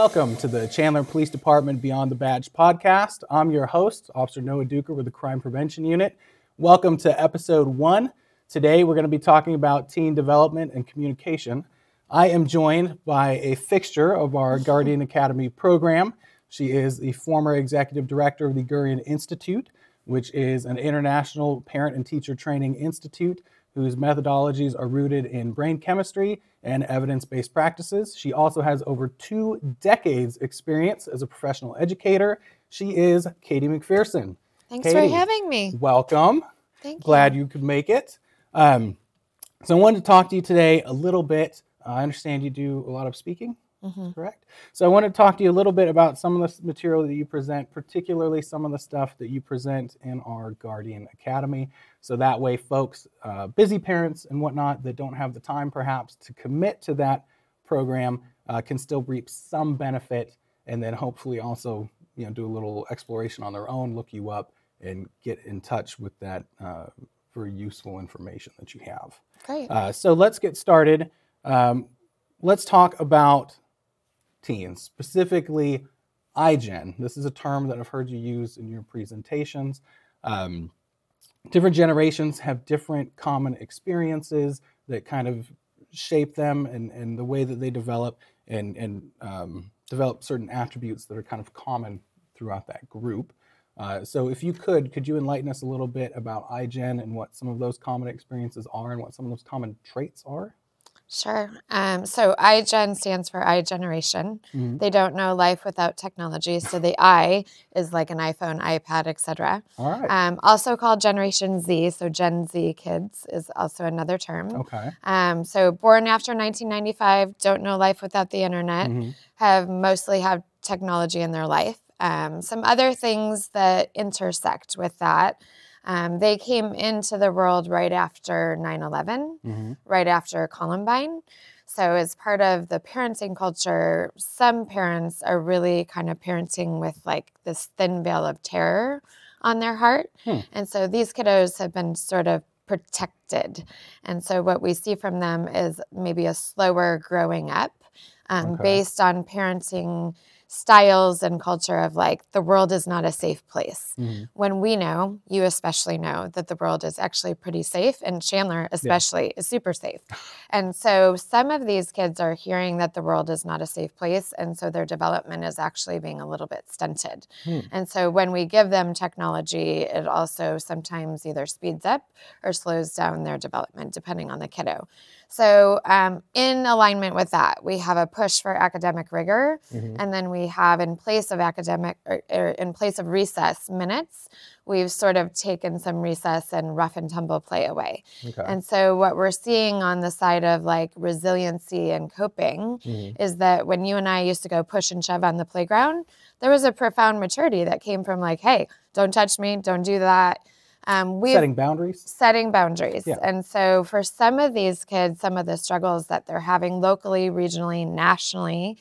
Welcome to the Chandler Police Department Beyond the Badge podcast. I'm your host, Officer Noah Duker with the Crime Prevention Unit. Welcome to episode 1. Today we're going to be talking about teen development and communication. I am joined by a fixture of our Guardian Academy program. She is the former executive director of the Gurion Institute, which is an international parent and teacher training institute whose methodologies are rooted in brain chemistry and evidence-based practices. She also has over 2 decades experience as a professional educator. She is Katie McPherson. Thanks for having me. Welcome. Thank you. Glad you could make it. So I wanted to talk to you today a little bit. I understand you do a lot of speaking, correct? So I want to talk to you a little bit about some of the material that you present, particularly some of the stuff that you present in our Guardian Academy. So that way folks, busy parents and whatnot that don't have the time perhaps to commit to that program can still reap some benefit, and then hopefully also do a little exploration on their own, look you up, and get in touch with that very useful information that you have. Great. So let's get started. Let's talk about teens, specifically iGen. This is a term that I've heard you use in your presentations. Different generations have different common experiences that kind of shape them and the way that they develop and develop certain attributes that are kind of common throughout that group. So if you could you enlighten us a little bit about iGen and what some of those common experiences are and what some of those common traits are? Sure. So iGen stands for iGeneration. They don't know life without technology. So the I is like an iPhone, iPad, etc. All right. Also called Generation Z. So Gen Z kids is also another term. Okay. So born after 1995, don't know life without the internet, mostly have technology in their life. Some other things that intersect with that. They came into the world right after 9/11, right after Columbine. So as part of the parenting culture, some parents are really kind of parenting with like this thin veil of terror on their heart. And so these kiddos have been sort of protected. And so what we see from them is maybe a slower growing up based on parenting styles and culture of like the world is not a safe place. When we know, you especially know, that the world is actually pretty safe, and Chandler especially is super safe. And so some of these kids are hearing that the world is not a safe place, and so their development is actually being a little bit stunted. And so when we give them technology, it also sometimes either speeds up or slows down their development depending on the kiddo. So in alignment with that, we have a push for academic rigor, and then we have in place of in place of recess minutes, we've sort of taken some recess and rough and tumble play away. And so what we're seeing on the side of like resiliency and coping is that when you and I used to go push and shove on the playground, there was a profound maturity that came from like, hey, don't touch me, don't do that. Setting boundaries? Setting boundaries. Yeah. And so for some of these kids, some of the struggles that they're having locally, regionally, nationally,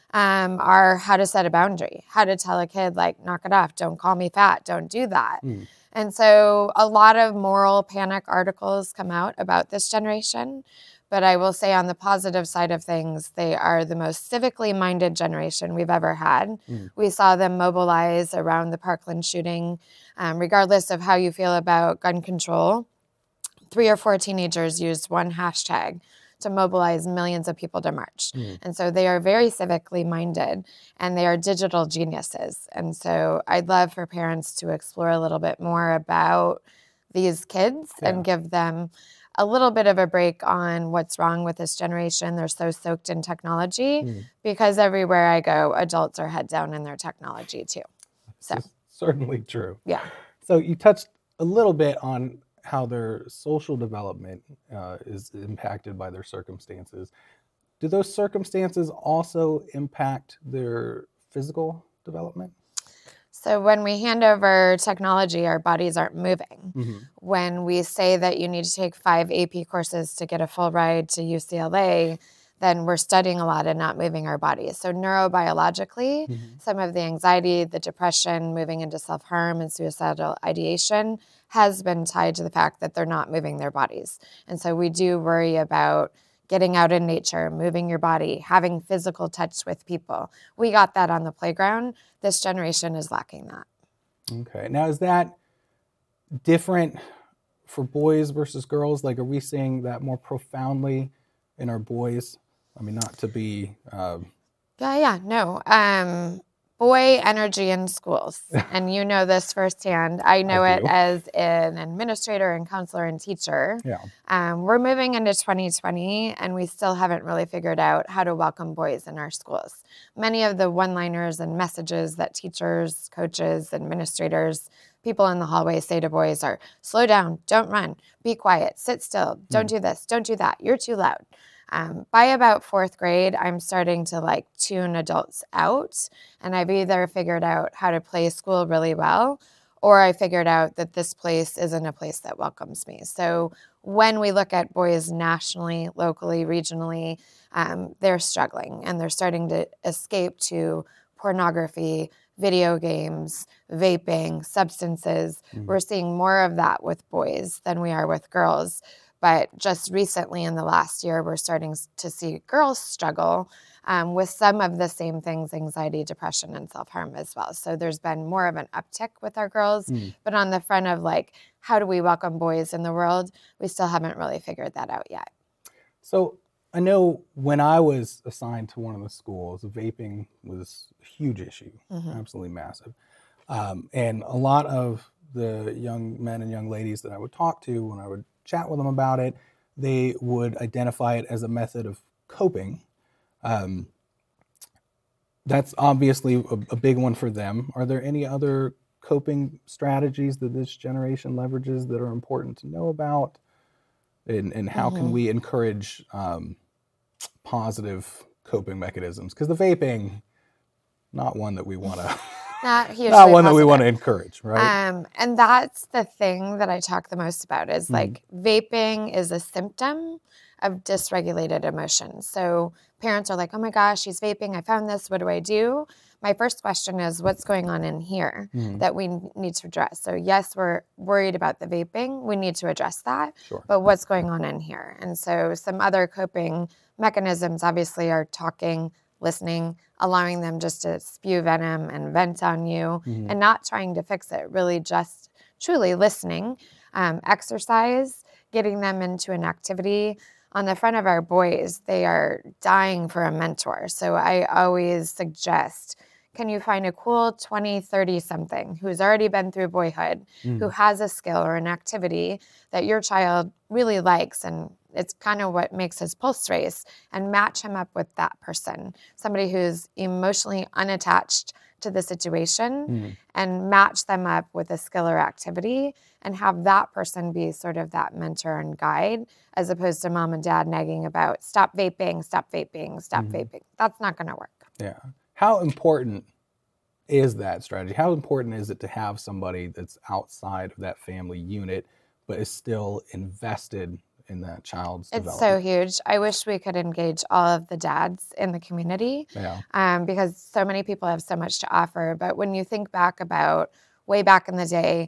are how to set a boundary, how to tell a kid, like, knock it off, don't call me fat, don't do that. And so a lot of moral panic articles come out about this generation. But I will say on the positive side of things, they are the most civically minded generation we've ever had. We saw them mobilize around the Parkland shooting. Regardless of how you feel about gun control, 3 or 4 teenagers used one hashtag to mobilize millions of people to march. And so they are very civically minded, and they are digital geniuses. And so I'd love for parents to explore a little bit more about these kids and give them a little bit of a break on what's wrong with this generation. They're so soaked in technology because everywhere I go, adults are head down in their technology too. So Certainly true. Yeah. So you touched a little bit on how their social development is impacted by their circumstances. Do those circumstances also impact their physical development? So when we hand over technology, our bodies aren't moving. When we say that you need to take 5 AP courses to get a full ride to UCLA, then we're studying a lot and not moving our bodies. So neurobiologically, some of the anxiety, the depression, moving into self-harm and suicidal ideation has been tied to the fact that they're not moving their bodies. And so we do worry about getting out in nature, moving your body, having physical touch with people. We got that on the playground. This generation is lacking that. Okay. Now, is that different for boys versus girls? Like, are we seeing that more profoundly in our boys? I mean, not to be... No. Boy energy in schools. And you know this firsthand. I know it as an administrator and counselor and teacher. Yeah. We're moving into 2020 and we still haven't really figured out how to welcome boys in our schools. Many of the one-liners and messages that teachers, coaches, administrators, people in the hallway say to boys are, slow down, don't run, be quiet, sit still, don't do this, don't do that, you're too loud. By about 4th grade, I'm starting to tune adults out, and I've either figured out how to play school really well, or I figured out that this place isn't a place that welcomes me. So when we look at boys nationally, locally, regionally, they're struggling, and they're starting to escape to pornography, video games, vaping, substances. We're seeing more of that with boys than we are with girls. But just recently in the last year, we're starting to see girls struggle with some of the same things, anxiety, depression, and self-harm as well. So there's been more of an uptick with our girls. But on the front of how do we welcome boys in the world, we still haven't really figured that out yet. So I know when I was assigned to one of the schools, vaping was a huge issue, absolutely massive. And a lot of the young men and young ladies that I would talk to when I would chat with them about it, they would identify it as a method of coping. That's obviously a big one for them. Are there any other coping strategies that this generation leverages that are important to know about? And how can we encourage positive coping mechanisms? Because the vaping, not one that we want to... Not one that we want to encourage, right? And that's the thing that I talk the most about is vaping is a symptom of dysregulated emotions. So parents are like, oh my gosh, she's vaping. I found this. What do I do? My first question is, what's going on in here that we need to address? So yes, we're worried about the vaping. We need to address that. Sure. But what's going on in here? And so some other coping mechanisms obviously are talking, listening, allowing them just to spew venom and vent on you and not trying to fix it, really just truly listening, exercise, getting them into an activity. On the front of our boys, they are dying for a mentor. So I always suggest, can you find a cool 20, 30 something who's already been through boyhood, who has a skill or an activity that your child really likes, and it's kind of what makes his pulse race, and match him up with that person, somebody who's emotionally unattached to the situation, and match them up with a skill or activity and have that person be sort of that mentor and guide, as opposed to mom and dad nagging about stop vaping, stop vaping, stop vaping. That's not going to work. Yeah. How important is that strategy? How important is it to have somebody that's outside of that family unit, but is still invested in that child's development? It's so huge. I wish we could engage all of the dads in the community because so many people have so much to offer. But when you think back about way back in the day,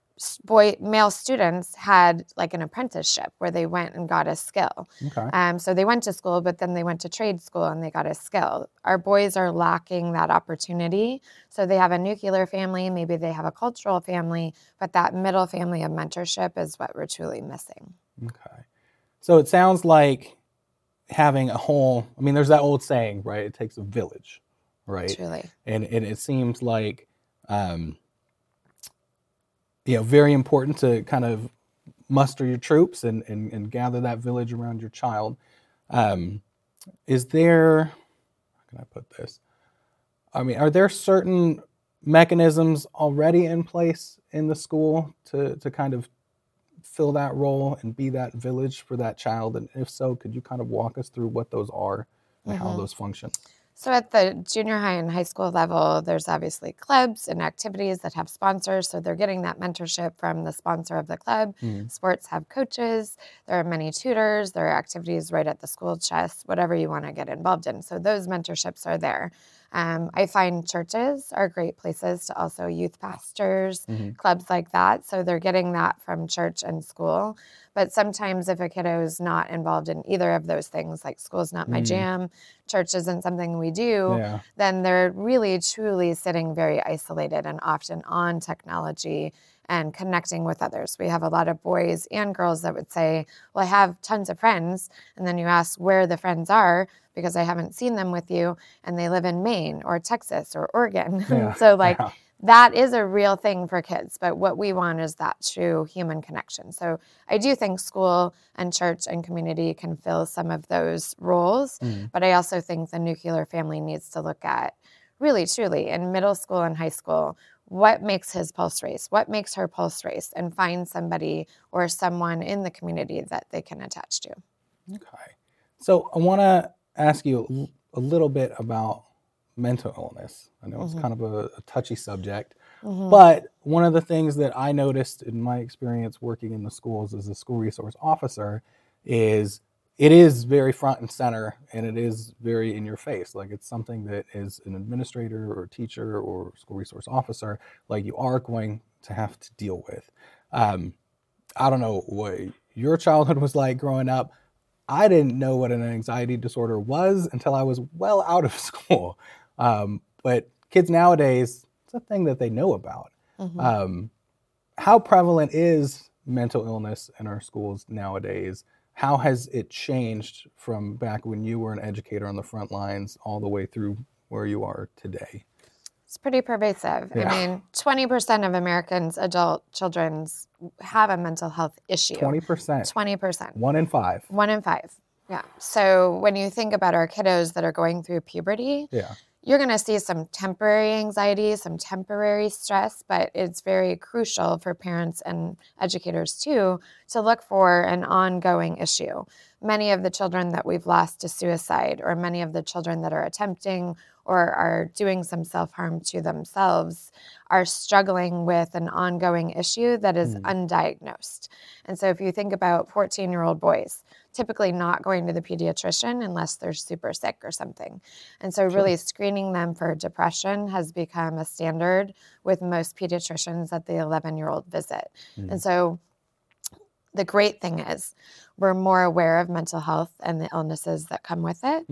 male students had an apprenticeship where they went and got a skill. Okay. So they went to school, but then they went to trade school and they got a skill. Our boys are lacking that opportunity. So they have a nuclear family, maybe they have a cultural family, but that middle family of mentorship is what we're truly missing. Okay. So it sounds like having a whole, there's that old saying, right? It takes a village, right? Truly. And it seems like, very important to kind of muster your troops and gather that village around your child. Is there, how can I put this? Are there certain mechanisms already in place in the school to kind of fill that role and be that village for that child? And if so, could you kind of walk us through what those are and how those function? So at the junior high and high school level, there's obviously clubs and activities that have sponsors. So they're getting that mentorship from the sponsor of the club. Sports have coaches. There are many tutors. There are activities right at the school chest, whatever you want to get involved in. So those mentorships are there. I find churches are great places to also youth pastors, Mm-hmm. clubs like that. So they're getting that from church and school. But sometimes if a kiddo is not involved in either of those things, like school's not my jam, church isn't something we do, Yeah. then they're really truly sitting very isolated and often on technology and connecting with others. We have a lot of boys and girls that would say, well, I have tons of friends. And then you ask where the friends are because I haven't seen them with you, and they live in Maine or Texas or Oregon. Yeah. So like Yeah. that is a real thing for kids, but what we want is that true human connection. So I do think school and church and community can fill some of those roles, but I also think the nuclear family needs to look at really truly in middle school and high school, what makes his pulse race, what makes her pulse race, and find somebody or someone in the community that they can attach to. Okay. So I want to ask you a little bit about mental illness. I know it's kind of a touchy subject, but one of the things that I noticed in my experience working in the schools as a school resource officer is it is very front and center, and it is very in your face. Like it's something that as an administrator or teacher or school resource officer, like you are going to have to deal with. I don't know what your childhood was like growing up. I didn't know what an anxiety disorder was until I was well out of school. But kids nowadays, it's a thing that they know about. How prevalent is mental illness in our schools nowadays? How has it changed from back when you were an educator on the front lines all the way through where you are today? It's pretty pervasive. Yeah. I mean, 20% of Americans, adult children, have a mental health issue. 20%. 20%. 1 in 5. 1 in 5. Yeah. So when you think about our kiddos that are going through puberty, Yeah. you're going to see some temporary anxiety, some temporary stress, but it's very crucial for parents and educators too to look for an ongoing issue. Many of the children that we've lost to suicide, or many of the children that are attempting or are doing some self-harm to themselves, are struggling with an ongoing issue that is undiagnosed. And so if you think about 14-year-old boys, typically not going to the pediatrician unless they're super sick or something. And so really screening them for depression has become a standard with most pediatricians at the 11-year-old visit. And so the great thing is we're more aware of mental health and the illnesses that come with it.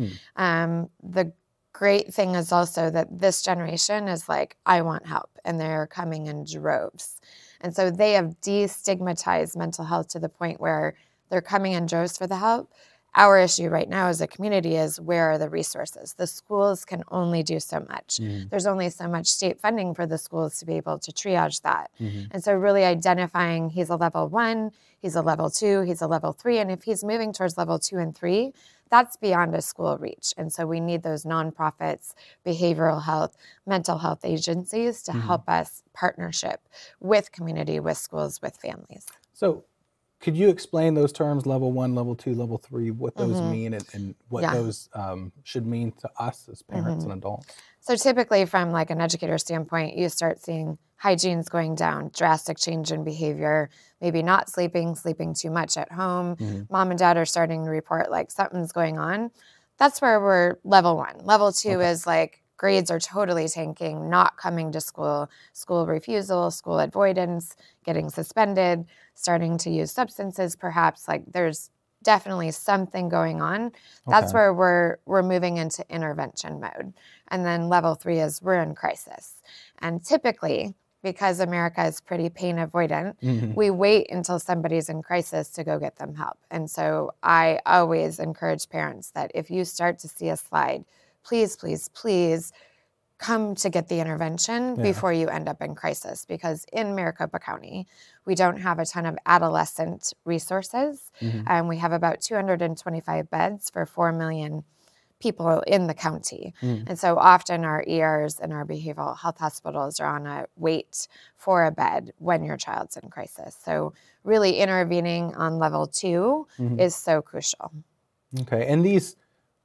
The great thing is also that this generation is like, I want help, and they're coming in droves. And so they have destigmatized mental health to the point where they're coming in droves for the help. Our issue right now as a community is where are the resources? The schools can only do so much. There's only so much state funding for the schools to be able to triage that. And so really identifying he's a level 1, he's a level 2, he's a level 3, and if he's moving towards level 2 and 3, that's beyond a school reach. And so we need those nonprofits, behavioral health, mental health agencies to help us partnership with community, with schools, with families. So could you explain those terms, level 1, level 2, level 3, what those mean and what those should mean to us as parents and adults? So typically from like an educator standpoint, you start seeing hygiene's going down, drastic change in behavior, maybe not sleeping too much at home. Mom and dad are starting to report like something's going on. That's where we're level 1. Level 2 is like grades are totally tanking, not coming to school, school refusal, school avoidance, getting suspended, starting to use substances perhaps. Like there's definitely something going on. That's where we're moving into intervention mode. And then level 3 is we're in crisis. And typically, because America is pretty pain avoidant, we wait until somebody's in crisis to go get them help. And so I always encourage parents that if you start to see a slide, please, please, please come to get the intervention before you end up in crisis. Because in Maricopa County, we don't have a ton of adolescent resources. We have about 225 beds for 4 million people in the county. And so often our ERs and our behavioral health hospitals are on a wait for a bed when your child's in crisis. So really intervening on level 2 is so crucial. Okay, and these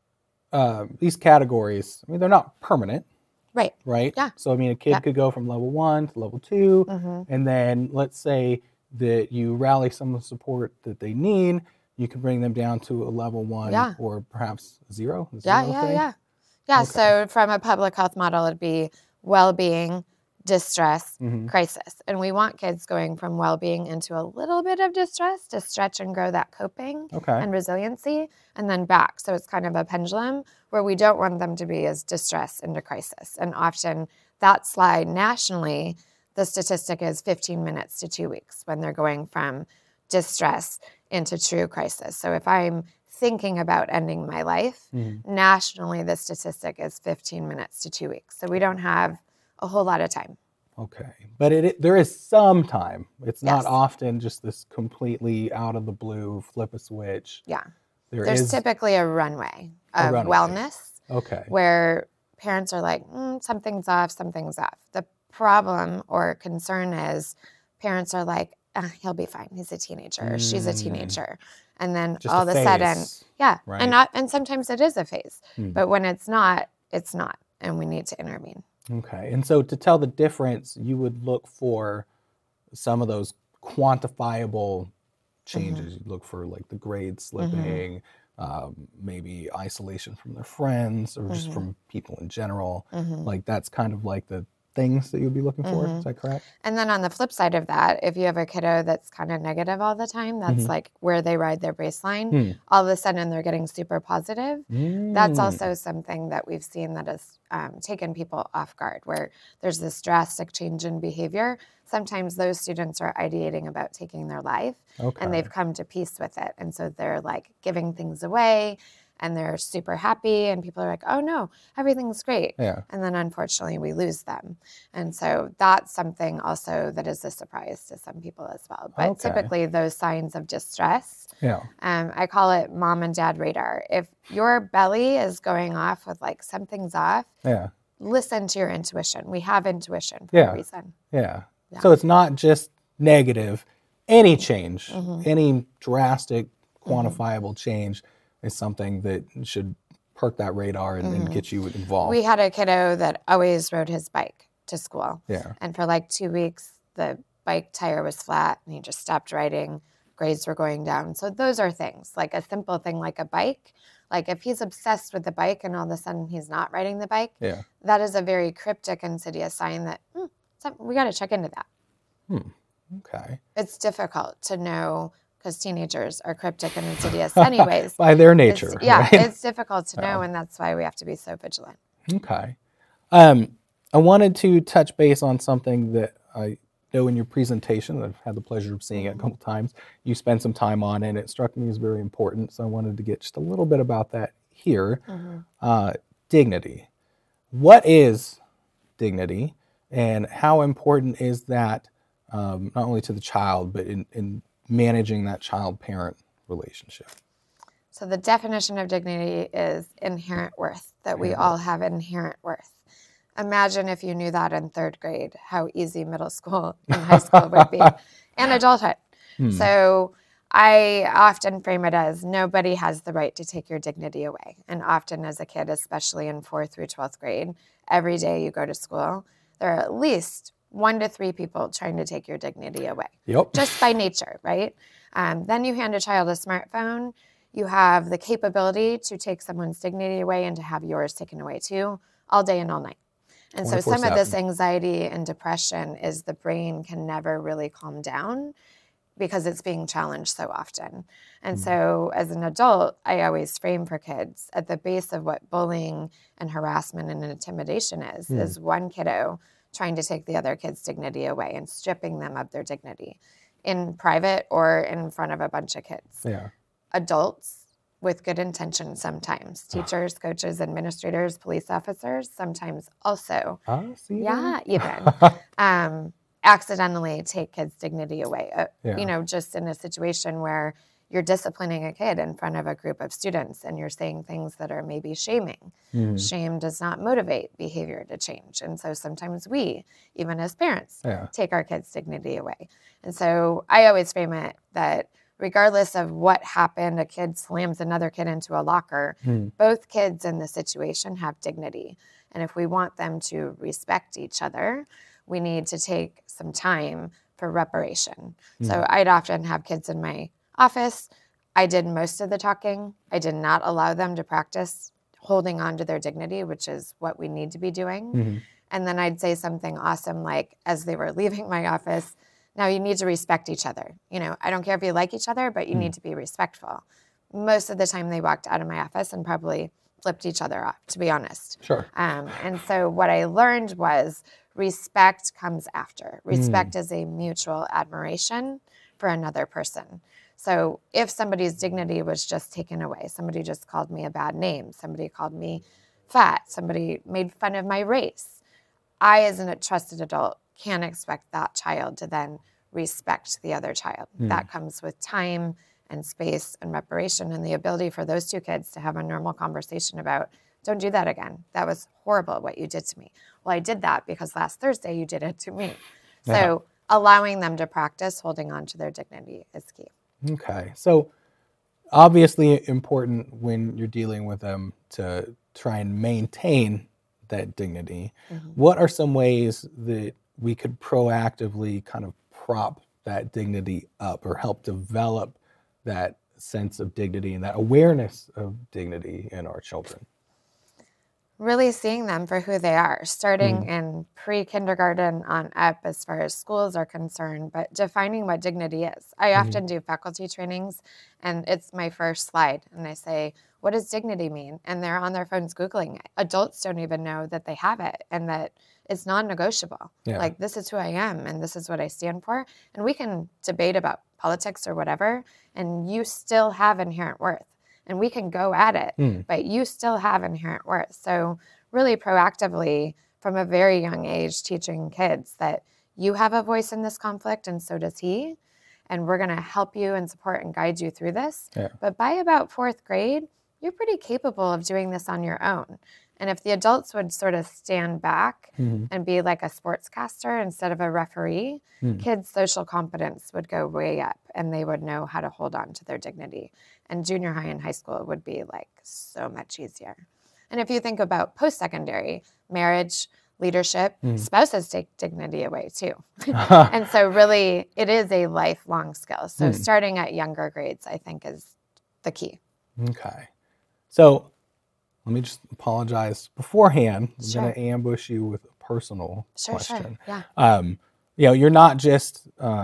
categories, I mean, they're not permanent. Right? Yeah. So, I mean, a kid could go from level 1 to level 2, and then let's say that you rally some of the support that they need, you can bring them down to a level 1 or perhaps 0. Yeah. Yeah, Okay. so from a public health model, it'd be well-being, distress, Mm-hmm. crisis. And we want kids going from well-being into a little bit of distress to stretch and grow that coping Okay. and resiliency, and then back. So it's kind of a pendulum where we don't want them to be as distress into crisis. And often that slide nationally, the statistic is 15 minutes to 2 weeks when they're going from distress into true crisis. So if I'm thinking about ending my life, nationally the statistic is 15 minutes to 2 weeks. So we don't have a whole lot of time. Okay. But there is some time. It's not Yes. often just this completely out of the blue, flip a switch. Yeah. There There's is typically a runway of runway. wellness Okay. where parents are like, something's off, something's off. The problem or concern is parents are like, he'll be fine. He's a teenager. Or she's a teenager. And then Just all of a sudden, phase, yeah. right? And sometimes it is a phase. But when it's not, it's not. And we need to intervene. Okay. And so to tell the difference, you would look for some of those quantifiable changes. You'd look for like the grade slipping, maybe isolation from their friends or just from people in general. Like that's kind of like the things that you'd be looking for. Is that correct? And then on the flip side of that, if you have a kiddo that's kind of negative all the time, that's like where they ride their baseline, all of a sudden they're getting super positive. That's also something that we've seen that has taken people off guard, where there's this drastic change in behavior. Sometimes those students are ideating about taking their life and they've come to peace with it. And so they're like giving things away and they're super happy and people are like, oh no, everything's great. Yeah. And then unfortunately we lose them. And so that's something also that is a surprise to some people as well. But typically those signs of distress, I call it mom and dad radar. If your belly is going off with like something's off, listen to your intuition. We have intuition for a reason. Yeah. So it's not just negative. Any change, any drastic, quantifiable change is something that should perk that radar and get you involved. We had a kiddo that always rode his bike to school. Yeah. And for like 2 weeks, the bike tire was flat and he just stopped riding. Grades were going down. So those are things like a simple thing like a bike. Like if he's obsessed with the bike and all of a sudden he's not riding the bike, that is a very cryptic, insidious sign that we got to check into that. Okay. It's difficult to know because teenagers are cryptic and insidious anyways. By their nature. It's difficult to know, and that's why we have to be so vigilant. Okay. I wanted to touch base on something that I know in your presentation, I've had the pleasure of seeing it a couple times, you spent some time on, and it struck me as very important, so I wanted to get just a little bit about that here. Dignity. What is dignity, and how important is that not only to the child, but in managing that child-parent relationship? So the definition of dignity is inherent worth, that we all have inherent worth. Imagine if you knew that in third grade, how easy middle school and high school would be, and adulthood. So I often frame it as nobody has the right to take your dignity away. And often as a kid, especially in 4th through 12th grade, every day you go to school, there are at least 1 to 3 people trying to take your dignity away. Just by nature, right? Then you hand a child a smartphone. You have the capability to take someone's dignity away and to have yours taken away too, all day and all night. And so some of this anxiety and depression is the brain can never really calm down because it's being challenged so often. And so as an adult, I always frame for kids at the base of what bullying and harassment and intimidation is one kiddo trying to take the other kid's dignity away and stripping them of their dignity in private or in front of a bunch of kids. Adults with good intentions sometimes. Teachers, coaches, administrators, police officers, sometimes also. Even. Accidentally take kids' dignity away. You know, just in a situation where you're disciplining a kid in front of a group of students and you're saying things that are maybe shaming. Shame does not motivate behavior to change. And so sometimes we, even as parents, take our kids' dignity away. And so I always frame it that regardless of what happened, a kid slams another kid into a locker, both kids in the situation have dignity. And if we want them to respect each other, we need to take some time for reparation. So I'd often have kids in my office. I did most of the talking. I did not allow them to practice holding on to their dignity, which is what we need to be doing. Mm-hmm. And then I'd say something awesome like, as they were leaving my office, now you need to respect each other. You know, I don't care if you like each other, but you need to be respectful. Most of the time they walked out of my office and probably flipped each other off, to be honest. Sure. And so what I learned was respect comes after. Respect is a mutual admiration for another person. So if somebody's dignity was just taken away, somebody just called me a bad name, somebody called me fat, somebody made fun of my race, I, as a trusted adult, can't expect that child to then respect the other child. That comes with time and space and reparation and the ability for those two kids to have a normal conversation about, don't do that again. That was horrible what you did to me. Well, I did that because last Thursday you did it to me. So allowing them to practice holding on to their dignity is key. Okay. So obviously important when you're dealing with them to try and maintain that dignity. What are some ways that we could proactively kind of prop that dignity up or help develop that sense of dignity and that awareness of dignity in our children? Really seeing them for who they are, starting in pre-kindergarten on up as far as schools are concerned, but defining what dignity is. I often do faculty trainings, and it's my first slide, and I say, what does dignity mean? And they're on their phones Googling it. Adults don't even know that they have it and that it's non-negotiable. Like, this is who I am, and this is what I stand for. And we can debate about politics or whatever, and you still have inherent worth. And we can go at it, but you still have inherent worth. So really proactively, from a very young age, teaching kids that you have a voice in this conflict and so does he. And we're going to help you and support and guide you through this. But by about 4th grade, you're pretty capable of doing this on your own. And if the adults would sort of stand back and be like a sportscaster instead of a referee, kids' social confidence would go way up and they would know how to hold on to their dignity. And junior high and high school would be like so much easier. And if you think about post-secondary, marriage, leadership, spouses take dignity away too. And so really it is a lifelong skill. So starting at younger grades, I think, is the key. Okay. So let me just apologize beforehand. I'm going to ambush you with a personal question. Sure. Yeah. You know, you're not just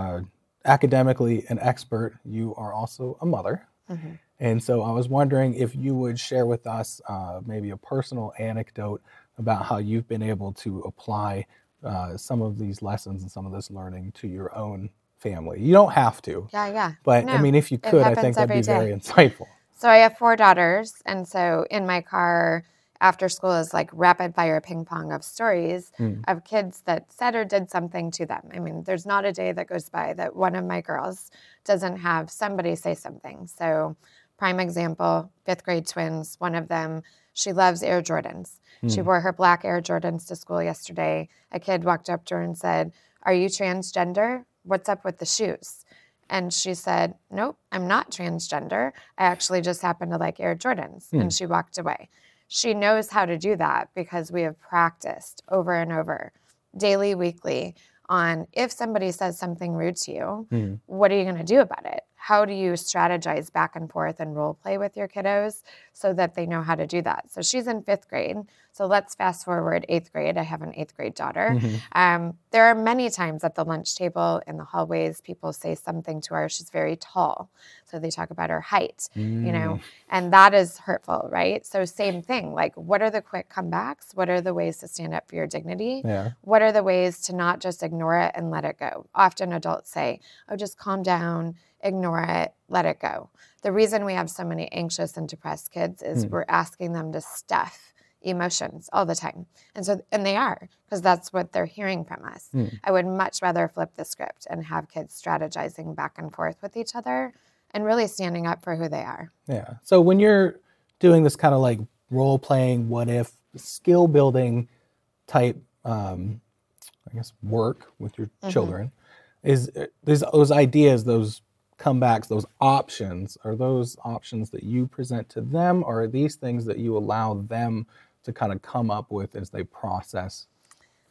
academically an expert, you are also a mother. And so I was wondering if you would share with us maybe a personal anecdote about how you've been able to apply some of these lessons and some of this learning to your own family. You don't have to. Yeah. But No, I mean, if you could, I think that'd be very insightful. So I have 4 daughters. And so in my car after school is like rapid fire ping pong of stories of kids that said or did something to them. I mean, there's not a day that goes by that one of my girls doesn't have somebody say something. So prime example, 5th grade twins, one of them, she loves Air Jordans. She wore her black Air Jordans to school yesterday. A kid walked up to her and said, "Are you transgender? What's up with the shoes?" And she said, "Nope, I'm not transgender. I actually just happen to like Air Jordans." And she walked away. She knows how to do that because we have practiced over and over, daily, weekly, on if somebody says something rude to you, what are you going to do about it? How do you strategize back and forth and role play with your kiddos so that they know how to do that? So she's in 5th grade. So let's fast forward 8th grade. I have an 8th grade daughter. There are many times at the lunch table, in the hallways, people say something to her. She's very tall. So they talk about her height, you know, and that is hurtful, right? So same thing, like what are the quick comebacks? What are the ways to stand up for your dignity? What are the ways to not just ignore it and let it go? Often adults say, oh, just calm down, ignore it, let it go. The reason we have so many anxious and depressed kids is we're asking them to stuff emotions all the time. And they are, because that's what they're hearing from us. I would much rather flip the script and have kids strategizing back and forth with each other and really standing up for who they are. Yeah. So when you're doing this kind of like role playing, what if, skill building type, I guess, work with your children, is those ideas, those comebacks, those options, are those options that you present to them, or are these things that you allow them to kind of come up with as they process?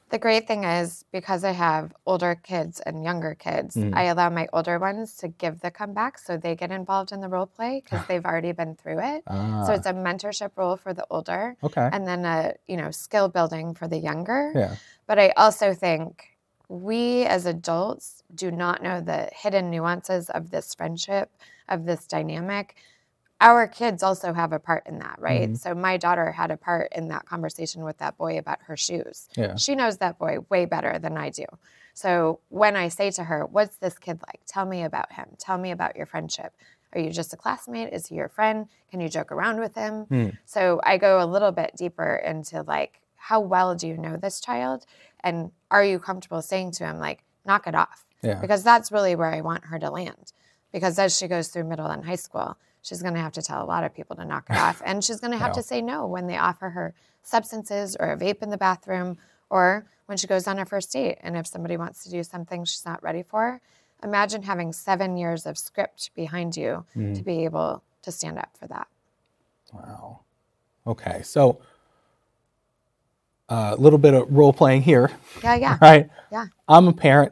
The great thing is, because I have older kids and younger kids, I allow my older ones to give the comeback so they get involved in the role play because they've already been through it. So it's a mentorship role for the older, Okay. and then a skill building for the younger. Yeah. But I also think we as adults do not know the hidden nuances of this friendship, of this dynamic. Our kids also have a part in that, right? So my daughter had a part in that conversation with that boy about her shoes. Yeah. She knows that boy way better than I do. So when I say to her, what's this kid like? Tell me about him. Tell me about your friendship. Are you just a classmate? Is he your friend? Can you joke around with him? So I go a little bit deeper into like, how well do you know this child? And are you comfortable saying to him, like, knock it off? Yeah. Because that's really where I want her to land. Because as she goes through middle and high school, she's going to have to tell a lot of people to knock it off. And she's going to have to say no when they offer her substances or a vape in the bathroom, or when she goes on her first date. And if somebody wants to do something she's not ready for, imagine having 7 years of script behind you to be able to stand up for that. Wow. Okay. So a little bit of role playing here. Yeah. Right. Yeah. I'm a parent.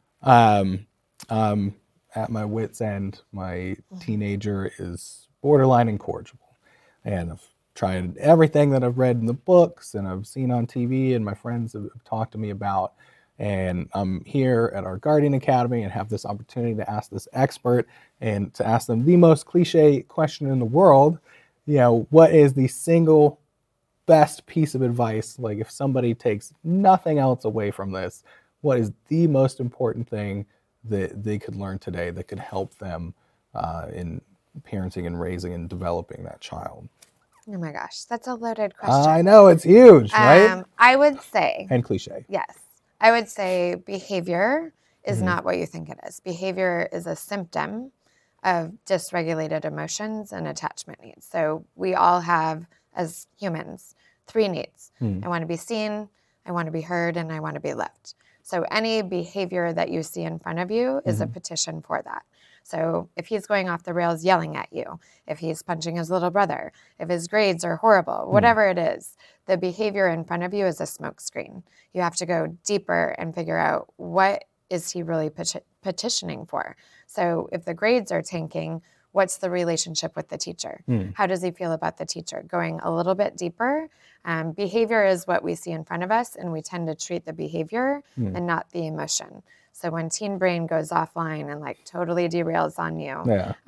At my wit's end, my teenager is borderline incorrigible. And I've tried everything that I've read in the books and I've seen on TV and my friends have talked to me about. And I'm here at our Guardian Academy and have this opportunity to ask this expert and to ask them the most cliche question in the world. What is the single best piece of advice? Like, if somebody takes nothing else away from this, what is the most important thing that they could learn today that could help them in parenting and raising and developing that child? Oh my gosh, that's a loaded question. I know, it's huge, right? I would say, and cliche. Yes. I would say behavior is not what you think it is. Behavior is a symptom of dysregulated emotions and attachment needs. So we all have, as humans, 3 needs. I want to be seen, I want to be heard, and I want to be loved. So any behavior that you see in front of you is a petition for that. So if he's going off the rails yelling at you, if he's punching his little brother, if his grades are horrible, whatever it is, the behavior in front of you is a smokescreen. You have to go deeper and figure out what is he really petitioning for. So if the grades are tanking, what's the relationship with the teacher? How does he feel about the teacher? Going a little bit deeper. Behavior is what we see in front of us, and we tend to treat the behavior and not the emotion. So when teen brain goes offline and like totally derails on you,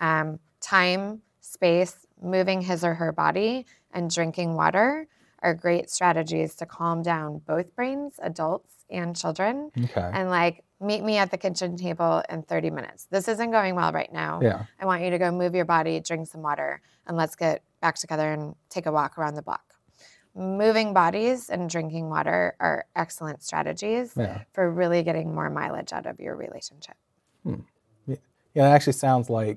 time, space, moving his or her body, and drinking water are great strategies to calm down both brains, adults and children. Okay. And like, meet me at the kitchen table in 30 minutes. This isn't going well right now. Yeah. I want you to go move your body, drink some water, and let's get back together and take a walk around the block. Moving bodies and drinking water are excellent strategies for really getting more mileage out of your relationship. Yeah, it actually sounds like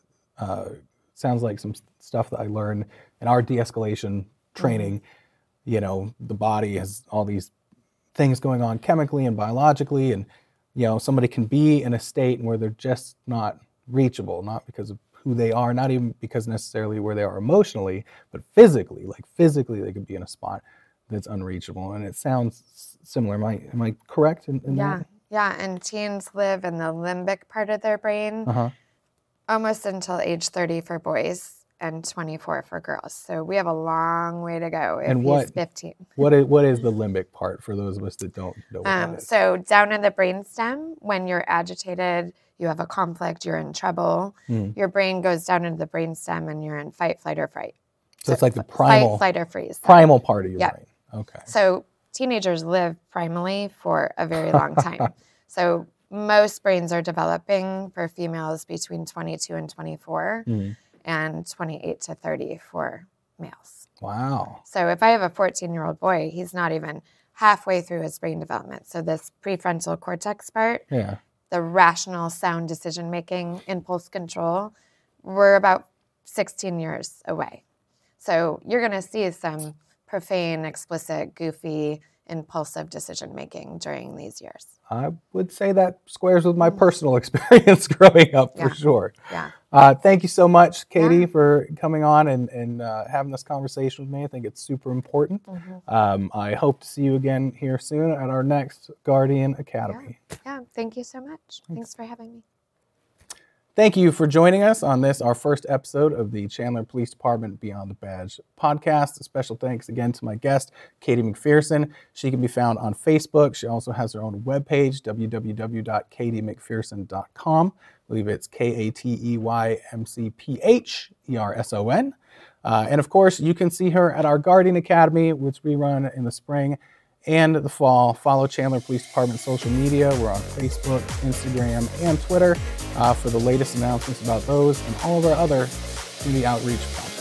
some stuff that I learned in our de-escalation training. The body has all these things going on chemically and biologically, and somebody can be in a state where they're just not reachable, not because of who they are, not even because necessarily where they are emotionally, but physically. Like physically, they could be in a spot that's unreachable. And it sounds similar. Am I correct in that? Yeah, and teens live in the limbic part of their brain almost until age 30 for boys and 24 for girls. So we have a long way to go if he's 15. What is the limbic part for those of us that don't know what that is? So down in the brainstem, when you're agitated, you have a conflict, you're in trouble, your brain goes down into the brainstem and you're in fight, flight, or fright. So it's like the primal, fight, flight, or freeze. Primal part of your brain. Okay. So teenagers live primally for a very long time. So most brains are developing for females between 22 and 24 and 28 to 30 for males. Wow. So if I have a 14-year-old boy, he's not even halfway through his brain development. So this prefrontal cortex part, the rational, sound decision-making, impulse control, we're about 16 years away. So you're going to see some profane, explicit, goofy, impulsive decision-making during these years. I would say that squares with my personal experience growing up for sure. Yeah. Thank you so much, Katie, Yeah. for coming on and having this conversation with me. I think it's super important. I hope to see you again here soon at our next Guardian Academy. Yeah, thank you so much. Thanks for having me. Thank you for joining us on this, our first episode of the Chandler Police Department Beyond the Badge podcast. A special thanks again to my guest, Katie McPherson. She can be found on Facebook. She also has her own webpage, www.katiemcpherson.com. I believe it's KATEYMCPHERSON. And of course, you can see her at our Guardian Academy, which we run in the spring and the fall. Follow Chandler Police Department social media. We're on Facebook, Instagram, and Twitter for the latest announcements about those and all of our other community outreach projects.